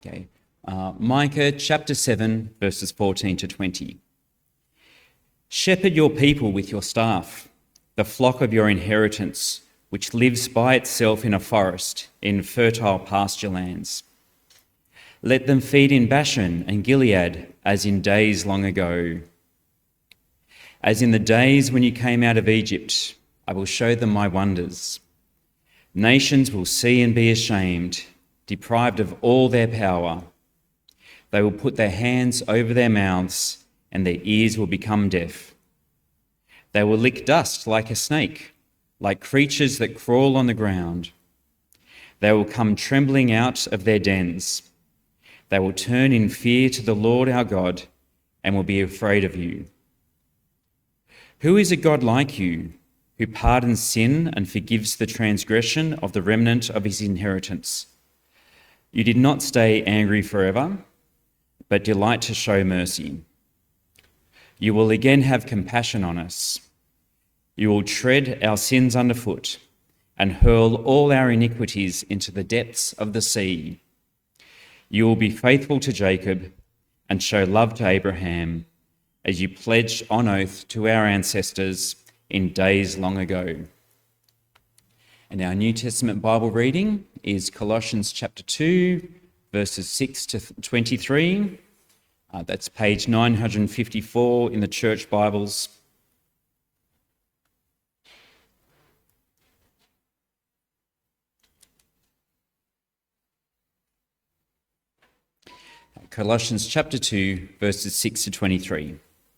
Okay. Micah chapter 7, verses 14 to 20. Shepherd your people with your staff, the flock of your inheritance, which lives by itself in a forest, in fertile pasture lands. Let them feed in Bashan and Gilead, as in days long ago. As in the days when you came out of Egypt, I will show them my wonders. Nations will see and be ashamed, deprived of all their power. They will put their hands over their mouths, and their ears will become deaf. They will lick dust like a snake, like creatures that crawl on the ground. They will come trembling out of their dens. They will turn in fear to the Lord our God, and will be afraid of you. Who is a God like you, who pardons sin and forgives the transgression of the remnant of his inheritance? You did not stay angry forever, but delight to show mercy. You will again have compassion on us. You will tread our sins underfoot and hurl all our iniquities into the depths of the sea. You will be faithful to Jacob and show love to Abraham, as you pledged on oath to our ancestors in days long ago. And our New Testament Bible reading is Colossians chapter 2, verses 6 to 23. That's page 954 in the church Bibles. Colossians chapter 2, verses 6 to 23.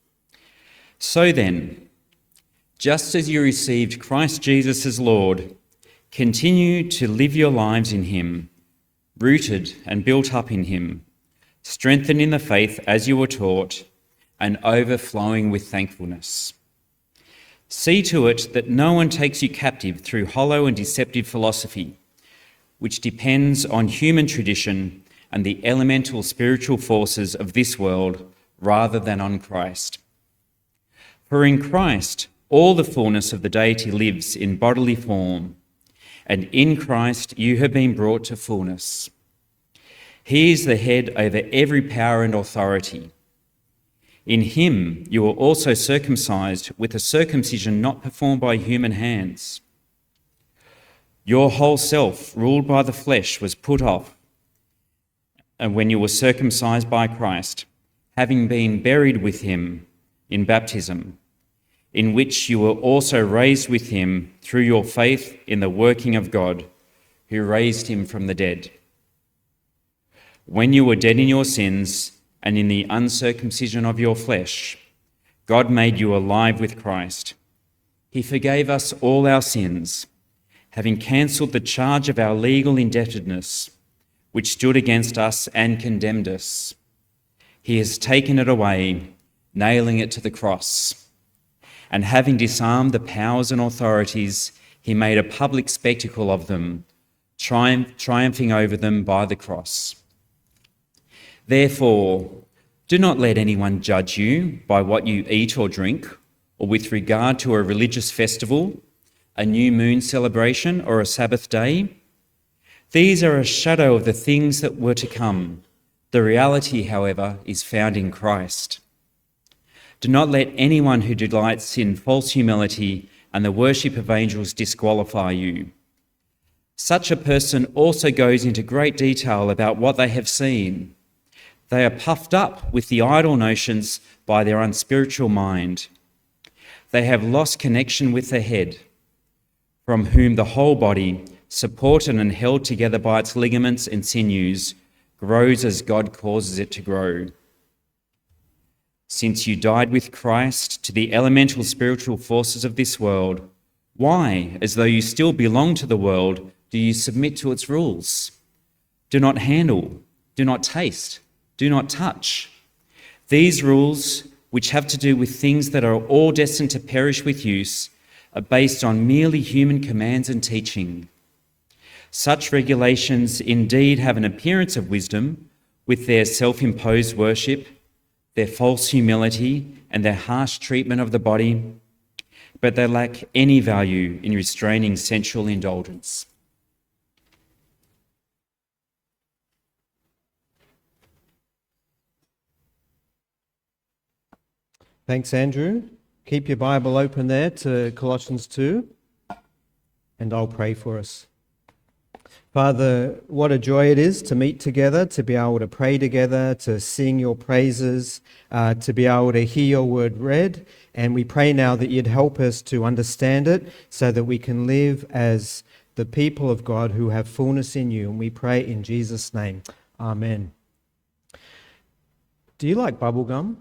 So then, just as you received Christ Jesus as Lord, continue to live your lives in him, rooted and built up in him, strengthened in the faith as you were taught, and overflowing with thankfulness. See to it that no one takes you captive through hollow and deceptive philosophy, which depends on human tradition and the elemental spiritual forces of this world rather than on Christ. For in Christ, all the fullness of the deity lives in bodily form, and in Christ you have been brought to fullness. He is the head over every power and authority. In him you were also circumcised with a circumcision not performed by human hands. Your whole self, ruled by the flesh, was put off, and when you were circumcised by Christ, having been buried with him in baptism, in which you were also raised with him through your faith in the working of God, who raised him from the dead. When you were dead in your sins and in the uncircumcision of your flesh, God made you alive with Christ. He forgave us all our sins, having cancelled the charge of our legal indebtedness, which stood against us and condemned us. He has taken it away, nailing it to the cross. And having disarmed the powers and authorities, he made a public spectacle of them, triumphing over them by the cross. Therefore, do not let anyone judge you by what you eat or drink, or with regard to a religious festival, a new moon celebration, or a Sabbath day. These are a shadow of the things that were to come. The reality, however, is found in Christ. Do not let anyone who delights in false humility and the worship of angels disqualify you. Such a person also goes into great detail about what they have seen. They are puffed up with the idle notions by their unspiritual mind. They have lost connection with the head, from whom the whole body, supported and held together by its ligaments and sinews, grows as God causes it to grow. Since you died with Christ to the elemental spiritual forces of this world, why, as though you still belong to the world, do you submit to its rules? Do not handle, do not taste, do not touch. These rules, which have to do with things that are all destined to perish with use, are based on merely human commands and teaching. Such regulations indeed have an appearance of wisdom, with their self-imposed worship, their false humility, and their harsh treatment of the body, but they lack any value in restraining sensual indulgence. Thanks, Andrew. Keep your Bible open there to Colossians 2, and I'll pray for us. Father, what a joy it is to meet together, to be able to pray together, to sing your praises, to be able to hear your word read. And we pray now that you'd help us to understand it so that we can live as the people of God who have fullness in you. And we pray in Jesus' name. Amen. Do you like bubblegum?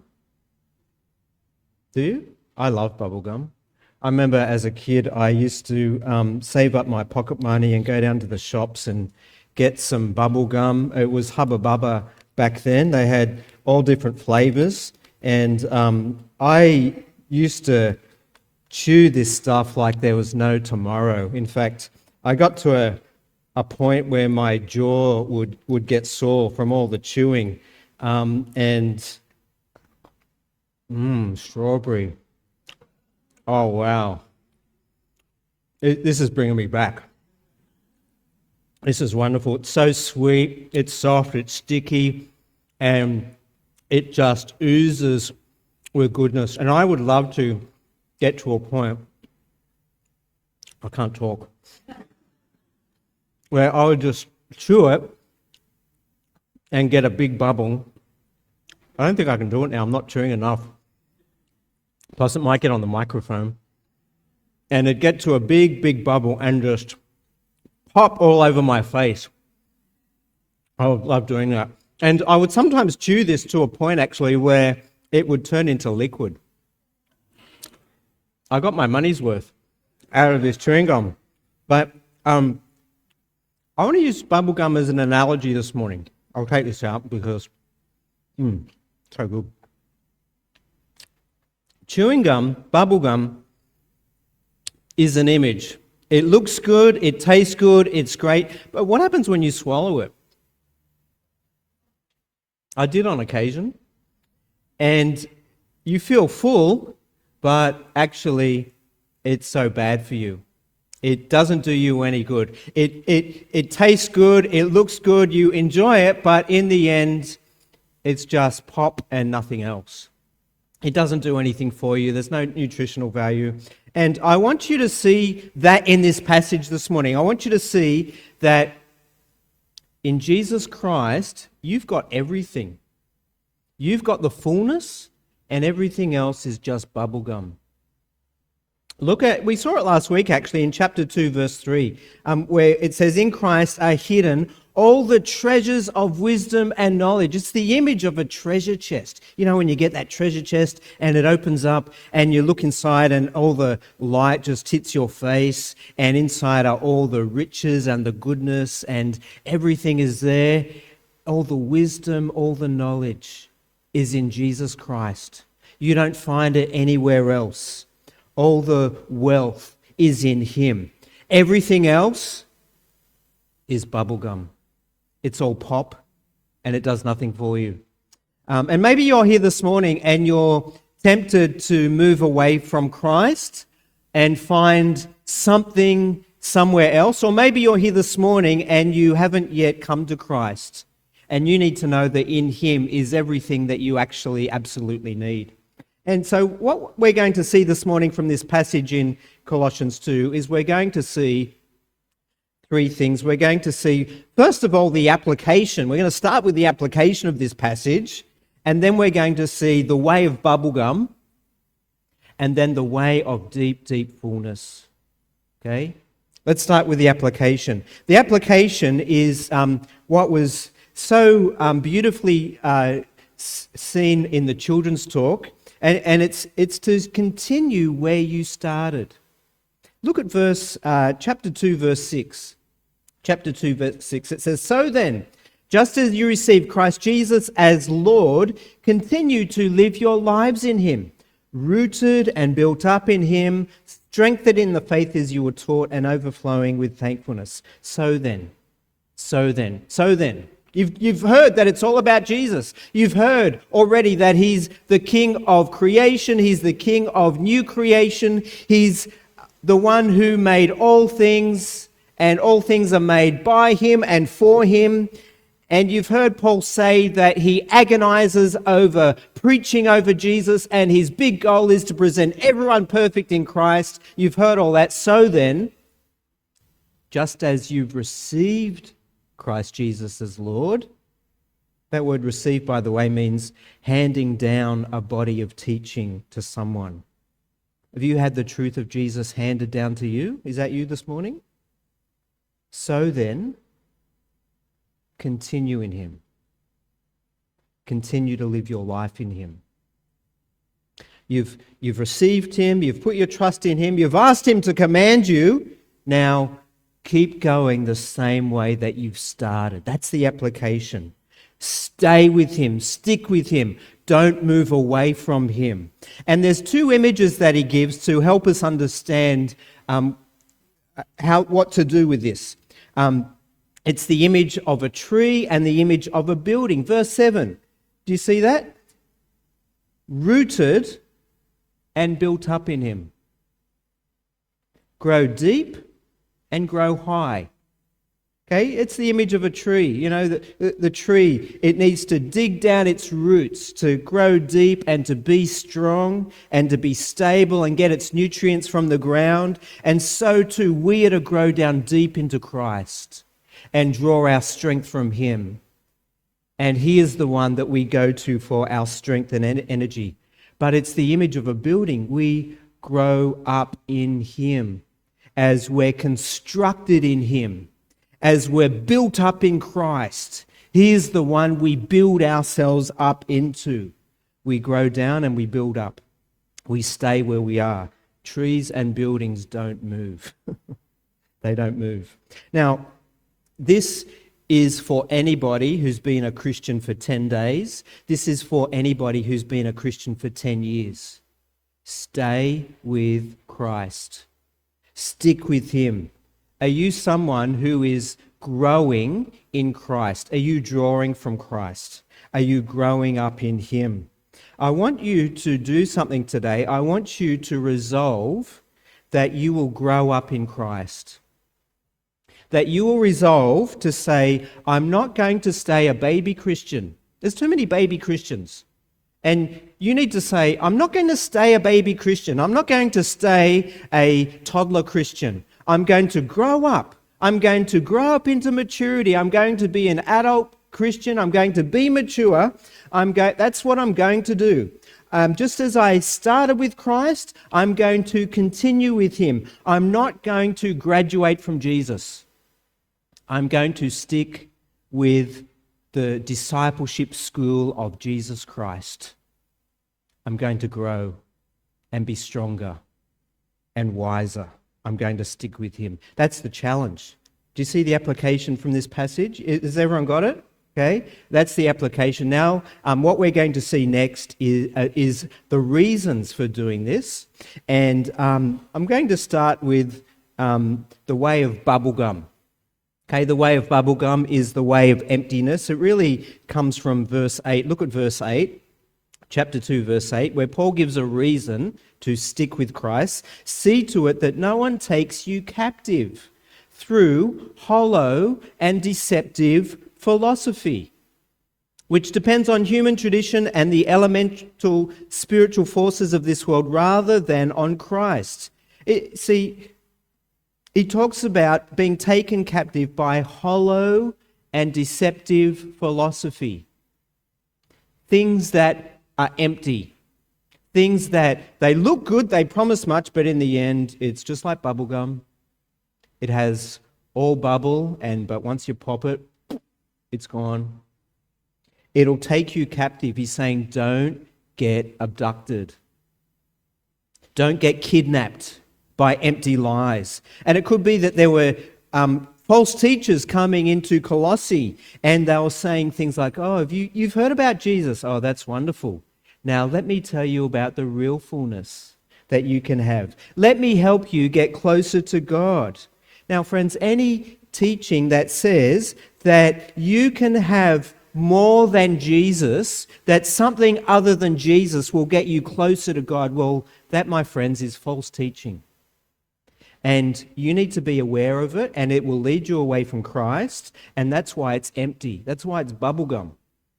Do you? I love bubblegum. I remember as a kid, I used to save up my pocket money and go down to the shops and get some bubble gum. It was Hubba Bubba back then. They had all different flavors. And I used to chew this stuff like there was no tomorrow. In fact, I got to a point where my jaw would get sore from all the chewing. Strawberry. Oh, wow. This is bringing me back. This is wonderful. It's so sweet, it's soft, it's sticky, and it just oozes with goodness. And I would love to get to a point, I can't talk, where I would just chew it and get a big bubble. I don't think I can do it now. I'm not chewing enough. Plus, it might get on the microphone. And it'd get to a big, big bubble and just pop all over my face. I would love doing that. And I would sometimes chew this to a point, actually, where it would turn into liquid. I got my money's worth out of this chewing gum. But I want to use bubble gum as an analogy this morning. I'll take this out because, so good. Chewing gum, bubble gum, is an image. It looks good, it tastes good, it's great, but what happens when you swallow it? I did on occasion, and you feel full, but actually it's so bad for you. It doesn't do you any good. It tastes good, it looks good, you enjoy it, but in the end, it's just pop and nothing else. It doesn't do anything for you. There's no nutritional value. And I want you to see that in this passage this morning. I want you to see that in Jesus Christ, you've got everything. You've got the fullness, and everything else is just bubblegum. We saw it last week actually in chapter 2, verse 3, where it says, in Christ are hidden all the treasures of wisdom and knowledge. It's the image of a treasure chest. You know, when you get that treasure chest and it opens up and you look inside and all the light just hits your face, and inside are all the riches and the goodness and everything is there. All the wisdom, all the knowledge is in Jesus Christ. You don't find it anywhere else. All the wealth is in Him. Everything else is bubblegum. It's all pop, and it does nothing for you. And maybe you're here this morning and you're tempted to move away from Christ and find something somewhere else. Or maybe you're here this morning and you haven't yet come to Christ, and you need to know that in Him is everything that you actually absolutely need. And so what we're going to see this morning from this passage in Colossians 2 is we're going to see three things. We're going to see, first of all, the application. We're going to start with the application of this passage, and then we're going to see the way of bubblegum, and then the way of deep, deep fullness. Okay? Let's start with the application. The application is what was so beautifully seen in the children's talk, and it's to continue where you started. Look at chapter 2, verse 6. Chapter 2, verse 6, it says, so then, just as you received Christ Jesus as Lord, continue to live your lives in Him, rooted and built up in Him, strengthened in the faith as you were taught, and overflowing with thankfulness. So then. You've heard that it's all about Jesus. You've heard already that He's the King of creation. He's the King of new creation. He's the one who made all things, and all things are made by Him and for Him. And you've heard Paul say that he agonizes over preaching over Jesus, and his big goal is to present everyone perfect in Christ. You've heard all that. So then, just as you've received Christ Jesus as Lord, that word receive, by the way, means handing down a body of teaching to someone. Have you had the truth of Jesus handed down to you? Is that you this morning? So then, continue in him. Continue to live your life in him. You've received him, you've put your trust in him, you've asked him to command you. Now, keep going the same way that you've started. That's the application. Stay with him, stick with him, don't move away from him. And there's two images that he gives to help us understand what to do with this. It's the image of a tree and the image of a building. Verse 7, do you see that? Rooted and built up in him. Grow deep and grow high. Okay, it's the image of a tree. You know, the tree, it needs to dig down its roots to grow deep and to be strong and to be stable and get its nutrients from the ground. And so too, we are to grow down deep into Christ and draw our strength from him. And he is the one that we go to for our strength and energy. But it's the image of a building. We grow up in him as we're constructed in him, as we're built up in Christ. He is the one we build ourselves up into. We grow down and we build up. We stay where we are. Trees and buildings don't move. They don't move. Now, this is for anybody who's been a Christian for 10 days. This is for anybody who's been a Christian for 10 years. Stay with Christ. Stick with him. Are you someone who is growing in Christ? Are you drawing from Christ? Are you growing up in him? I want you to do something today. I want you to resolve that you will grow up in Christ. That you will resolve to say, I'm not going to stay a baby Christian. There's too many baby Christians. And you need to say, I'm not going to stay a baby Christian. I'm not going to stay a toddler Christian. I'm going to grow up. I'm going to grow up into maturity. I'm going to be an adult Christian. I'm going to be mature. That's what I'm going to do. Just as I started with Christ, I'm going to continue with him. I'm not going to graduate from Jesus. I'm going to stick with the discipleship school of Jesus Christ. I'm going to grow and be stronger and wiser. I'm going to stick with him. That's the challenge. Do you see the application from this passage? Has everyone got it? Okay, that's the application. Now, what we're going to see next is the reasons for doing this. And I'm going to start with the way of bubblegum. Okay, the way of bubblegum is the way of emptiness. It really comes from verse 8. Look at verse 8, chapter 2, verse 8, where Paul gives a reason to stick with Christ. See to it that no one takes you captive through hollow and deceptive philosophy, which depends on human tradition and the elemental spiritual forces of this world rather than on Christ. He talks about being taken captive by hollow and deceptive philosophy. Things that are empty. Things that they look good, they promise much, but in the end, it's just like bubblegum. It has all bubble, but once you pop it, it's gone. It'll take you captive. He's saying, don't get abducted. Don't get kidnapped by empty lies. And it could be that there were false teachers coming into Colossae, and they were saying things like, oh, you've heard about Jesus. Oh, that's wonderful. Now, let me tell you about the real fullness that you can have. Let me help you get closer to God. Now, friends, any teaching that says that you can have more than Jesus, that something other than Jesus will get you closer to God, well, that, my friends, is false teaching. And you need to be aware of it, and it will lead you away from Christ, and that's why it's empty. That's why it's bubblegum.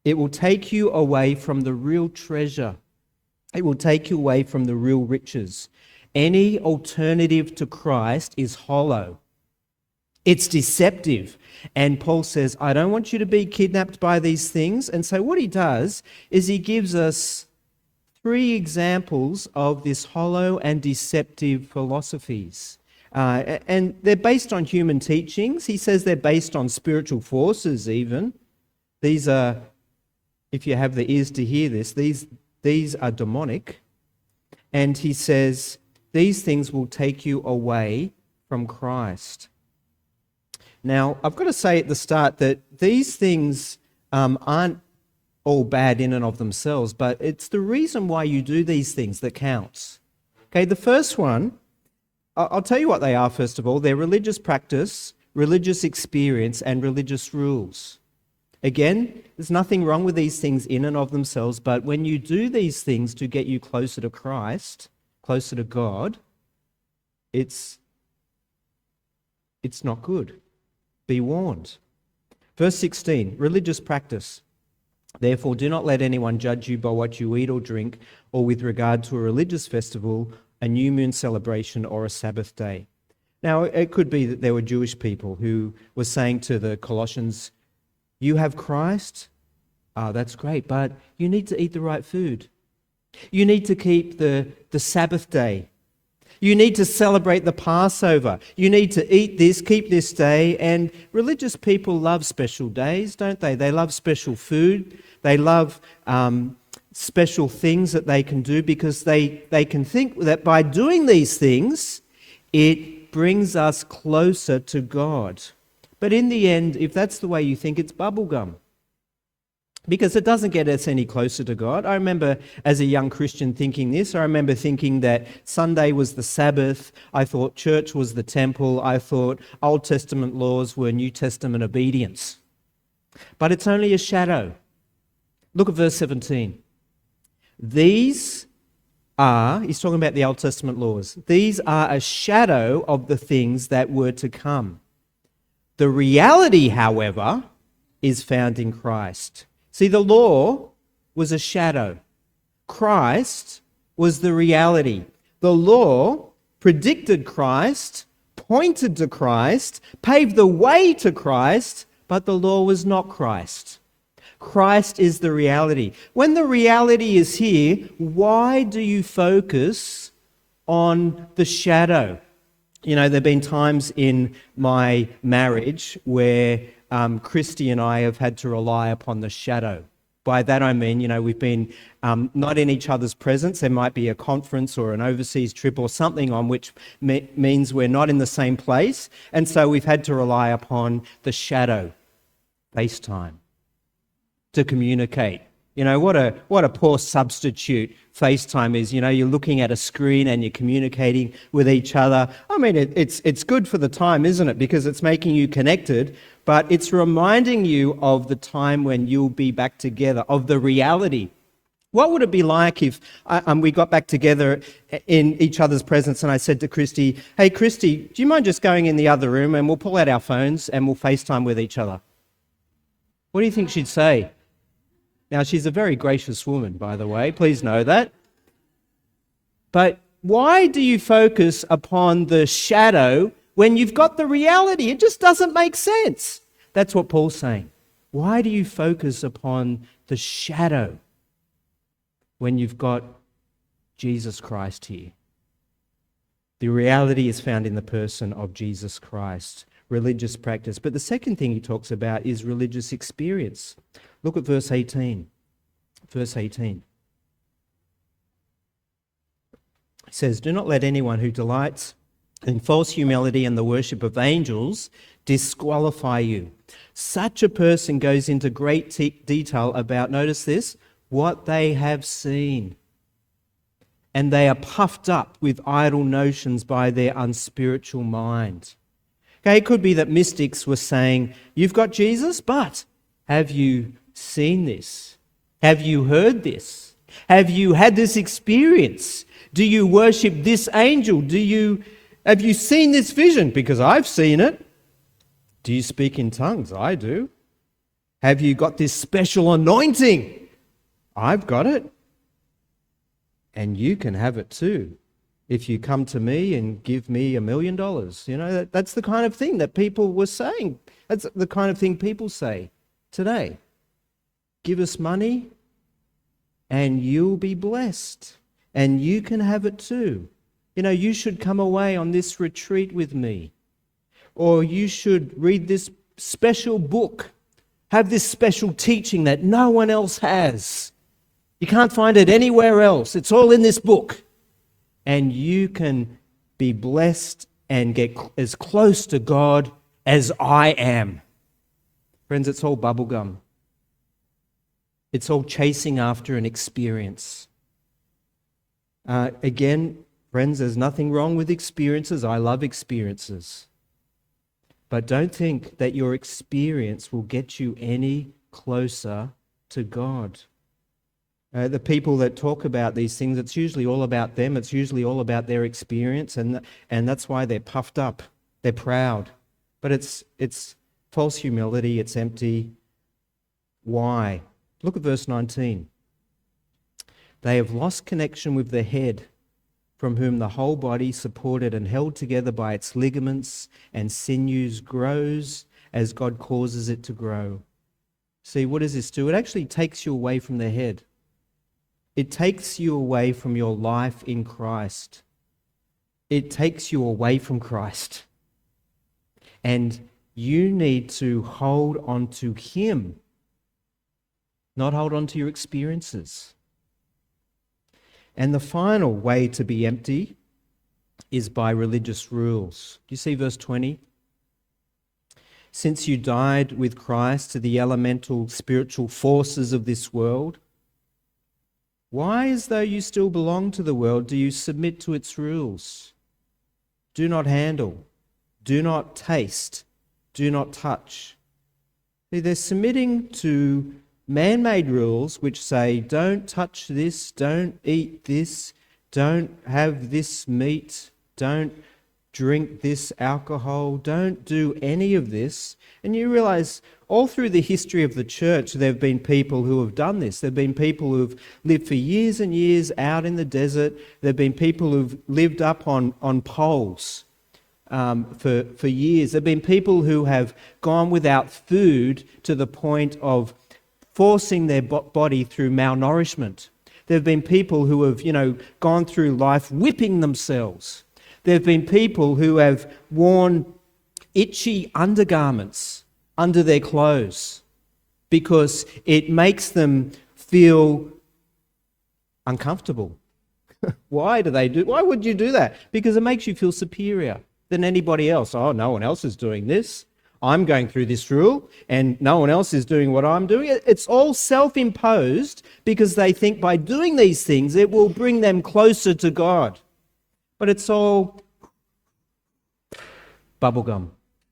It will take you away from the real treasure. It will take you away from the real riches. Any alternative to Christ is hollow. It's deceptive. And Paul says, I don't want you to be kidnapped by these things. And so what he does is he gives us 3 examples of this hollow and deceptive philosophies. And they're based on human teachings. He says they're based on spiritual forces even. These are, if you have the ears to hear this, these are demonic. And he says these things will take you away from Christ. Now, I've got to say at the start that these things aren't all bad in and of themselves, but it's the reason why you do these things that counts. Okay, the first one, I'll tell you what they are first of all. They're religious practice, religious experience, and religious rules. Again, there's nothing wrong with these things in and of themselves, but when you do these things to get you closer to Christ, closer to God, it's not good. Be warned. Verse 16, religious practice. Therefore, do not let anyone judge you by what you eat or drink, or with regard to a religious festival, a new moon celebration, or a Sabbath day. Now, it could be that there were Jewish people who were saying to the Colossians, you have Christ? Oh, that's great, but you need to eat the right food. You need to keep the Sabbath day. You need to celebrate the Passover. You need to eat this, keep this day. And religious people love special days, don't they? They love special food. They love special things that they can do because they can think that by doing these things, it brings us closer to God. But in the end, if that's the way you think, it's bubblegum. Because it doesn't get us any closer to God. I remember as a young Christian thinking this. I remember thinking that Sunday was the Sabbath. I thought church was the temple. I thought Old Testament laws were New Testament obedience. But it's only a shadow. Look at verse 17. These are, he's talking about the Old Testament laws, these are a shadow of the things that were to come. The reality, however, is found in Christ. See, the law was a shadow. Christ was the reality. The law predicted Christ, pointed to Christ, paved the way to Christ, but the law was not Christ. Christ is the reality. When the reality is here, why do you focus on the shadow? You know, there have been times in my marriage where Christy and I have had to rely upon the shadow. By that I mean, you know, we've been not in each other's presence. There might be a conference or an overseas trip or something on which means we're not in the same place. And so we've had to rely upon the shadow, FaceTime, to communicate. You know, what a poor substitute FaceTime is. You know, you're looking at a screen and you're communicating with each other. I mean, it's good for the time, isn't it? Because it's making you connected, but it's reminding you of the time when you'll be back together, of the reality. What would it be like if we got back together in each other's presence and I said to Christy, hey, Christy, do you mind just going in the other room and we'll pull out our phones and we'll FaceTime with each other? What do you think she'd say? Now, she's a very gracious woman, by the way. Please know that. But why do you focus upon the shadow when you've got the reality? It just doesn't make sense. That's what Paul's saying. Why do you focus upon the shadow when you've got Jesus Christ here? The reality is found in the person of Jesus Christ. Religious practice. But the second thing he talks about is religious experience. Look at verse 18. Verse 18. It says, do not let anyone who delights in false humility and the worship of angels disqualify you. Such a person goes into great detail about, notice this, what they have seen. And they are puffed up with idle notions by their unspiritual mind. Okay, it could be that mystics were saying, you've got Jesus, but have you seen this? Have you heard this? Have you had this experience? Do you worship this angel? Have you seen this vision? Because I've seen it. Do you speak in tongues? I do. Have you got this special anointing? I've got it. And you can have it too. If you come to me and give me $1 million, that's the kind of thing that people were saying. That's the kind of thing people say today. Give us money and you'll be blessed. And you can have it too. You should come away on this retreat with me. Or you should read this special book. Have this special teaching that no one else has. You can't find it anywhere else. It's all in this book. And you can be blessed and get as close to God as I am. Friends, it's all bubblegum. It's all chasing after an experience. Again, friends, there's nothing wrong with experiences. I love experiences. But don't think that your experience will get you any closer to God. The people that talk about these things, it's usually all about them. It's usually all about their experience, and that's why they're puffed up. They're proud. But it's false humility. It's empty. Why? Look at verse 19. They have lost connection with the head, from whom the whole body, supported and held together by its ligaments and sinews, grows as God causes it to grow. See, what does this do? It actually takes you away from the head. It takes you away from your life in Christ. It takes you away from Christ. And you need to hold on to Him, not hold on to your experiences. And the final way to be empty is by religious rules. Do you see verse 20? Since you died with Christ to the elemental spiritual forces of this world, why, as though you still belong to the world, do you submit to its rules? Do not handle, do not taste, do not touch. See, they're submitting to man-made rules which say, don't touch this, don't eat this, don't have this meat, don't drink this alcohol, don't do any of this. And you realize all through the history of the church, there have been people who have done this. There have been people who've lived for years and years out in the desert. There have been people who've lived up on poles for years. There have been people who have gone without food to the point of forcing their body through malnourishment. There have been people who have, gone through life whipping themselves. There have been people who have worn itchy undergarments under their clothes because it makes them feel uncomfortable. Why would you do that? Because it makes you feel superior than anybody else. Oh, no one else is doing this. I'm going through this rule and no one else is doing what I'm doing. It's all self-imposed because they think by doing these things it will bring them closer to God. But it's all bubblegum.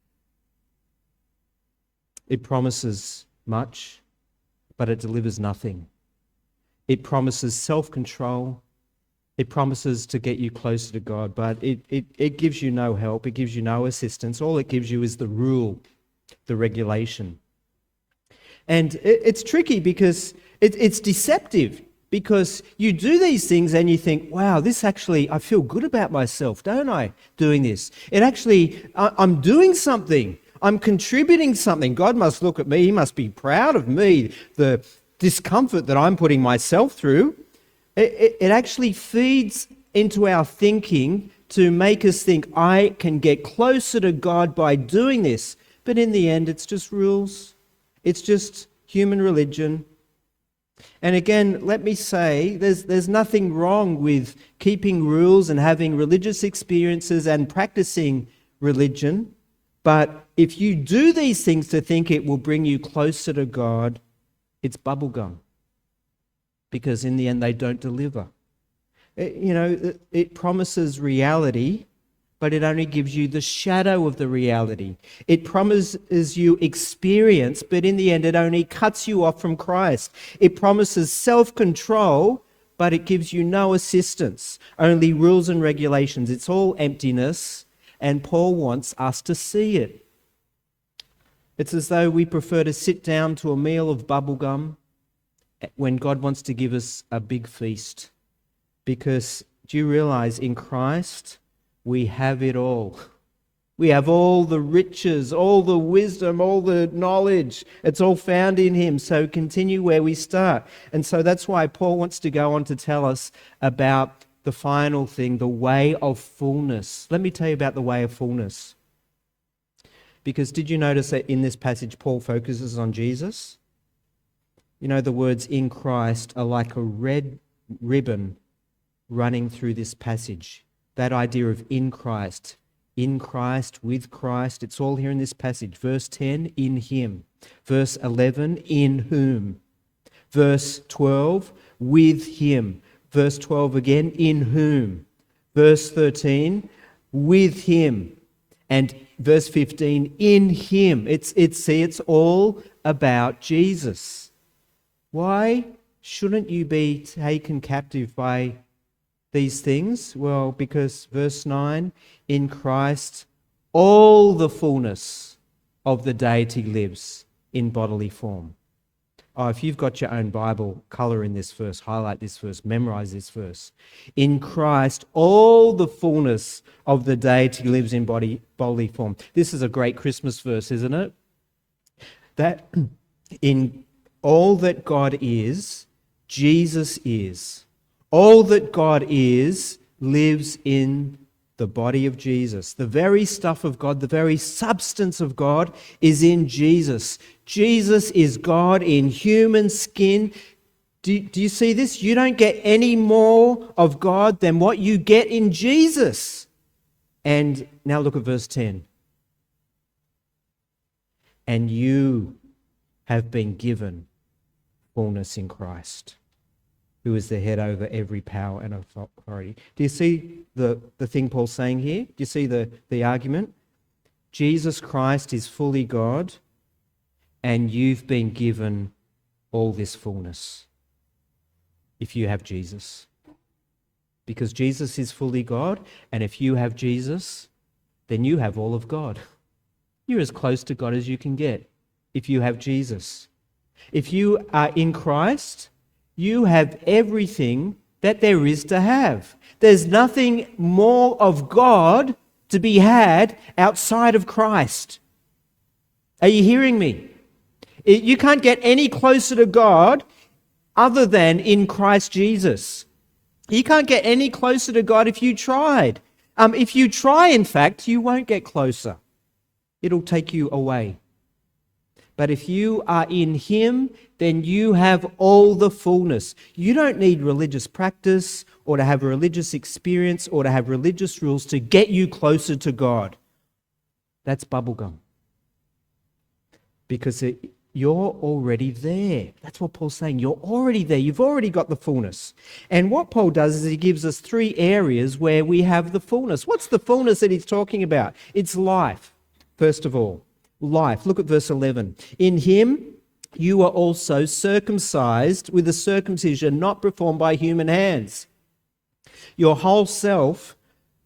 It promises much, but it delivers nothing. It promises self-control. It promises to get you closer to God, but it gives you no help. It gives you no assistance. All it gives you is the rule, the regulation. And it's tricky because it's deceptive. Because you do these things and you think, wow, I feel good about myself, don't I, doing this? I'm doing something. I'm contributing something. God must look at me. He must be proud of me, the discomfort that I'm putting myself through. It actually feeds into our thinking to make us think, I can get closer to God by doing this. But in the end, it's just rules. It's just human religion. And again, let me say, there's nothing wrong with keeping rules and having religious experiences and practicing religion. But if you do these things to think it will bring you closer to God, it's bubblegum. Because in the end, they don't deliver. It promises reality, but it only gives you the shadow of the reality. It promises you experience, but in the end, it only cuts you off from Christ. It promises self-control, but it gives you no assistance, only rules and regulations. It's all emptiness, and Paul wants us to see it. It's as though we prefer to sit down to a meal of bubblegum when God wants to give us a big feast. Because do you realize in Christ we have it all? We have all the riches, all the wisdom, all the knowledge. It's all found in him. So continue where we start. And so that's why Paul wants to go on to tell us about the final thing, the way of fullness. Let me tell you about the way of fullness. Because did you notice that in this passage Paul focuses on Jesus? You know, the words in Christ are like a red ribbon running through this passage. That idea of in Christ, with Christ, it's all here in this passage. Verse 10, in him. Verse 11, in whom. Verse 12, with him. Verse 12 again, in whom. Verse 13, with him. And verse 15, in him. It's all about Jesus. Why shouldn't you be taken captive by these things? Well, because verse 9, in Christ, all the fullness of the deity lives in bodily form. Oh, if you've got your own Bible, colour in this verse, highlight this verse, memorize this verse. In Christ, all the fullness of the deity lives in bodily form. This is a great Christmas verse, isn't it? That in all that God is, Jesus is. All that God is lives in the body of Jesus. The very stuff of God, the very substance of God is in Jesus. Jesus is God in human skin. Do you see this? You don't get any more of God than what you get in Jesus. And now look at verse 10. And you have been given fullness in Christ, who is the head over every power and authority. Do you see the thing Paul's saying here? Do you see the argument? Jesus Christ is fully God, and you've been given all this fullness if you have Jesus. Because Jesus is fully God, and if you have Jesus, then you have all of God. You're as close to God as you can get if you have Jesus. If you are in Christ, you have everything that there is to have. There's nothing more of God to be had outside of Christ. Are you hearing me? You can't get any closer to God other than in Christ Jesus. You can't get any closer to God if you tried. If you try, in fact, you won't get closer. It'll take you away. But if you are in him, then you have all the fullness. You don't need religious practice or to have a religious experience or to have religious rules to get you closer to God. That's bubblegum. Because you're already there. That's what Paul's saying. You're already there. You've already got the fullness. And what Paul does is he gives us 3 areas where we have the fullness. What's the fullness that he's talking about? It's life, first of all. Life. Look at verse 11. In him you are also circumcised with a circumcision not performed by human hands. Your whole self,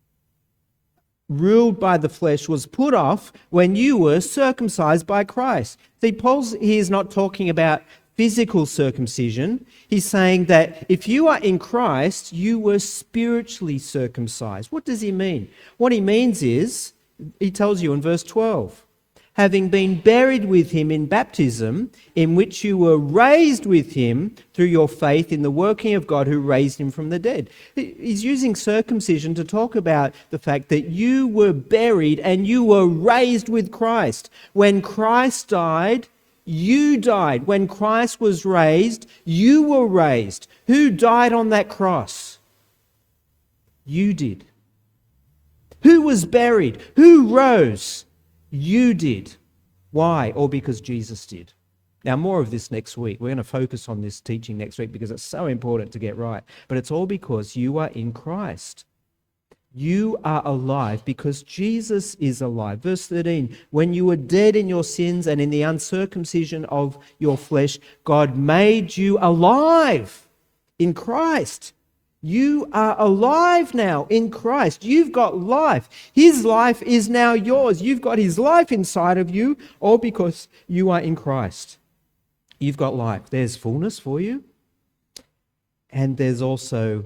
ruled by the flesh, was put off when you were circumcised by Christ. See, Paul here is not talking about physical circumcision. He's saying that if you are in Christ, you were spiritually circumcised. What does he mean? What he means is, he tells you in verse 12, having been buried with him in baptism, in which you were raised with him through your faith in the working of God who raised him from the dead. He's using circumcision to talk about the fact that you were buried and you were raised with Christ. When Christ died, you died. When Christ was raised, you were raised. Who died on that cross? You did. Who was buried? Who rose? You did. Why? Or because Jesus did. Now, more of this next week. We're going to focus on this teaching next week because it's so important to get right. But it's all because you are in Christ. You are alive because Jesus is alive. Verse 13, when you were dead in your sins and in the uncircumcision of your flesh, God made you alive in Christ. You are alive now in Christ. You've got life. His life is now yours. You've got his life inside of you, all because you are in Christ. You've got life. There's fullness for you. And there's also,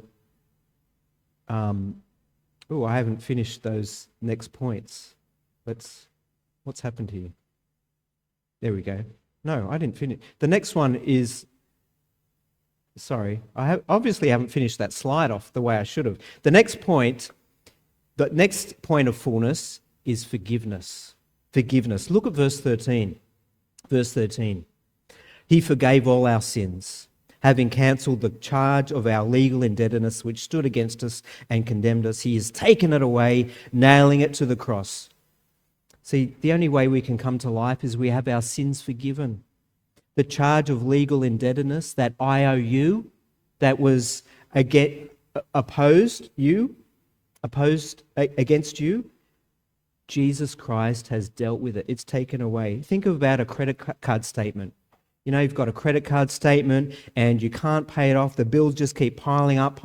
I haven't finished those next points. What's happened here? There we go. No, I didn't finish. The next one is, obviously haven't finished that slide off the way I should have. The next point of fullness is forgiveness. Forgiveness. Look at verse 13. Verse 13. He forgave all our sins, having cancelled the charge of our legal indebtedness which stood against us and condemned us. He has taken it away, nailing it to the cross. See, the only way we can come to life is we have our sins forgiven. The charge of legal indebtedness, that IOU that was opposed against you, Jesus Christ has dealt with it. It's taken away. Think about a credit card statement. You know, you've got a credit card statement and you can't pay it off. The bills just keep piling up.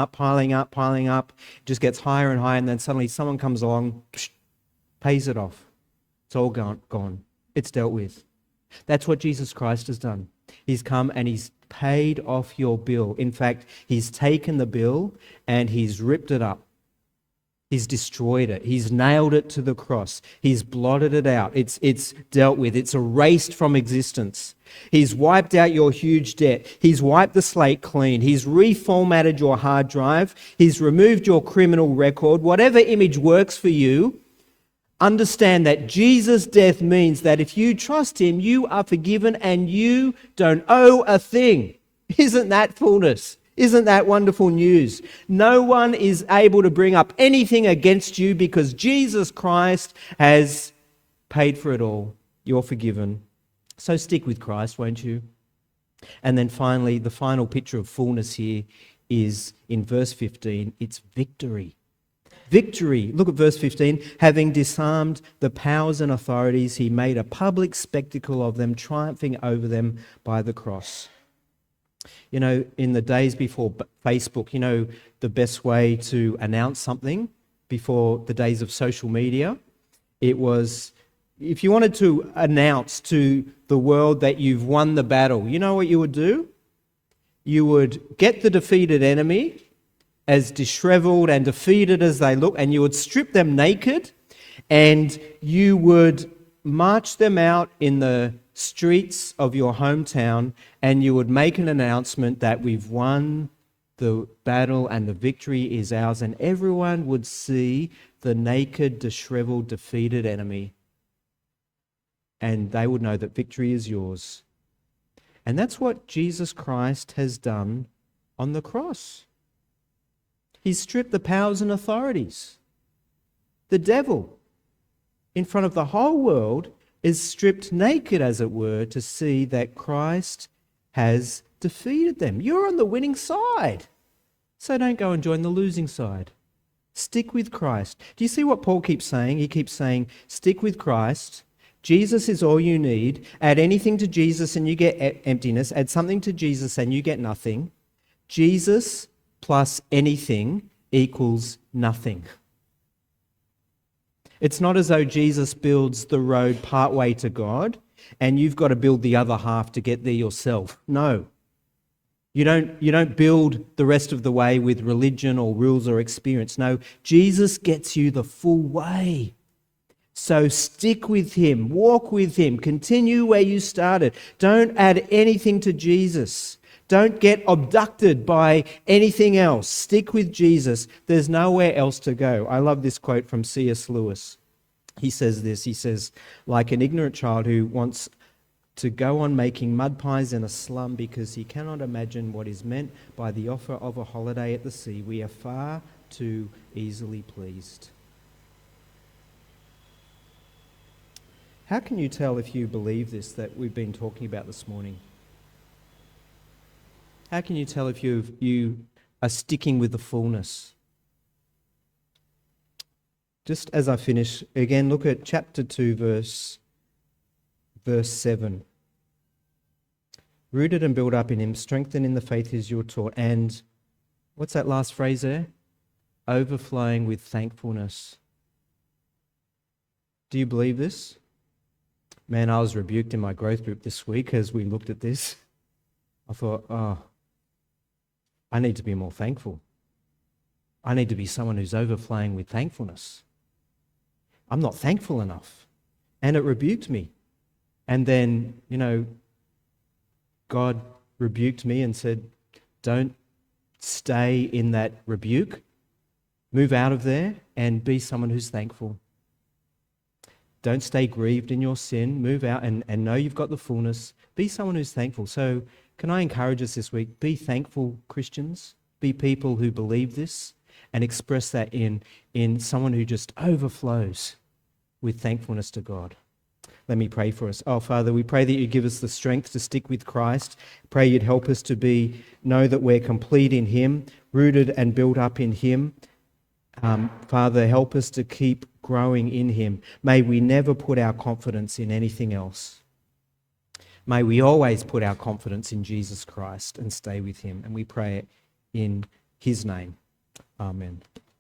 It just gets higher and higher, and then suddenly someone comes along, pays it off. It's all gone. It's dealt with. That's what Jesus Christ has done. He's come and he's paid off your bill. In fact, he's taken the bill and he's ripped it up. He's destroyed it. He's nailed it to the cross. He's blotted it out. It's dealt with. It's erased from existence. He's wiped out your huge debt. He's wiped the slate clean. He's reformatted your hard drive. He's removed your criminal record. Whatever image works for you, understand that Jesus' death means that if you trust him, you are forgiven and you don't owe a thing. Isn't that fullness? Isn't that wonderful news? No one is able to bring up anything against you because Jesus Christ has paid for it all. You're forgiven. So stick with Christ, won't you? And then finally, the final picture of fullness here is in verse 15. It's victory. Victory. Look at verse 15. Having disarmed the powers and authorities, he made a public spectacle of them, triumphing over them by the cross. You know, in the days before Facebook, you know, the best way to announce something before the days of social media, it was, if you wanted to announce to the world that you've won the battle, you know what you would do? You would get the defeated enemy, as disheveled and defeated as they look, and you would strip them naked and you would march them out in the streets of your hometown and you would make an announcement that we've won the battle and the victory is ours, and everyone would see the naked, disheveled, defeated enemy and they would know that victory is yours. And that's what Jesus Christ has done on the cross. He's stripped the powers and authorities. The devil, in front of the whole world, is stripped naked, as it were, to see that Christ has defeated them. You're on the winning side. So don't go and join the losing side. Stick with Christ. Do you see what Paul keeps saying? He keeps saying, stick with Christ. Jesus is all you need. Add anything to Jesus and you get emptiness. Add something to Jesus and you get nothing. Jesus plus anything equals nothing. It's not as though Jesus builds the road partway to God and you've got to build the other half to get there yourself. No. You don't build the rest of the way with religion or rules or experience. No, Jesus gets you the full way. So stick with him, walk with him, continue where you started. Don't add anything to Jesus. Don't get abducted by anything else. Stick with Jesus. There's nowhere else to go. I love this quote from C.S. Lewis. He says this, he says, like an ignorant child who wants to go on making mud pies in a slum because he cannot imagine what is meant by the offer of a holiday at the sea, we are far too easily pleased. How can you tell if you believe this that we've been talking about this morning? How can you tell if you are sticking with the fullness? Just as I finish, again, look at chapter 2, verse 7. Rooted and built up in him, strengthened in the faith as you're taught, and What's that last phrase there? Overflowing with thankfulness. Do you believe this? Man, I was rebuked in my growth group this week as we looked at this. I thought, I need to be more thankful. I need to be someone who's overflowing with thankfulness. I'm not thankful enough. And it rebuked me. And then, God rebuked me and said, don't stay in that rebuke. Move out of there and be someone who's thankful. Don't stay grieved in your sin. Move out and know you've got the fullness. Be someone who's thankful. So can I encourage us this week? Be thankful Christians. Be people who believe this and express that in someone who just overflows with thankfulness to God. Let me pray for us. Oh, Father, we pray that you give us the strength to stick with Christ. Pray you'd help us to know that we're complete in him, rooted and built up in him. Father, help us to keep growing in him. May we never put our confidence in anything else. May we always put our confidence in Jesus Christ and stay with him. And we pray it in his name. Amen.